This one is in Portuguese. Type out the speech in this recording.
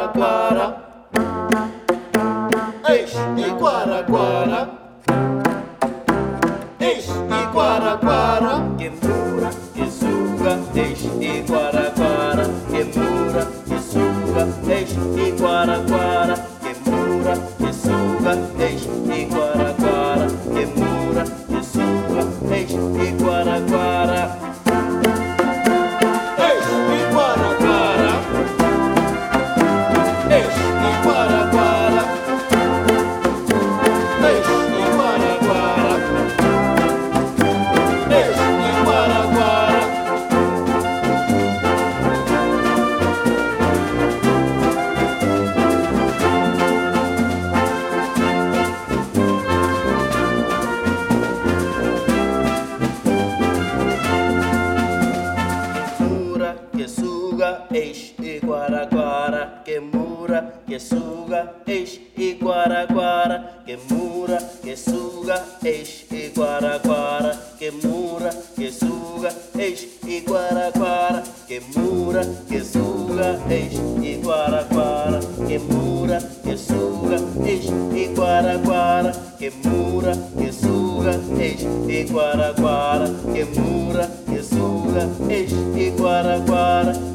Iguaraguara, ex Iguaraguara, ex Iguaraguara, que mura, que suga, ex Iguaraguara, que mura, que suga, ex Iguaraguara, que mura, que suga, ex Iguaraguara, que mura, que suga, ex Iguaraguara. Que suga, ex Iguaraguara, que mura, que suga, ex Iguaraguara, que mura, que suga, ex Iguaraguara, que mura, que suga, ex Iguaraguara, que mura, que suga, ex Iguaraguara, que mura, que suga, ex Iguaraguara, que mura, que suga, ex Iguaraguara, que mura, que suga, ex Iguaraguara.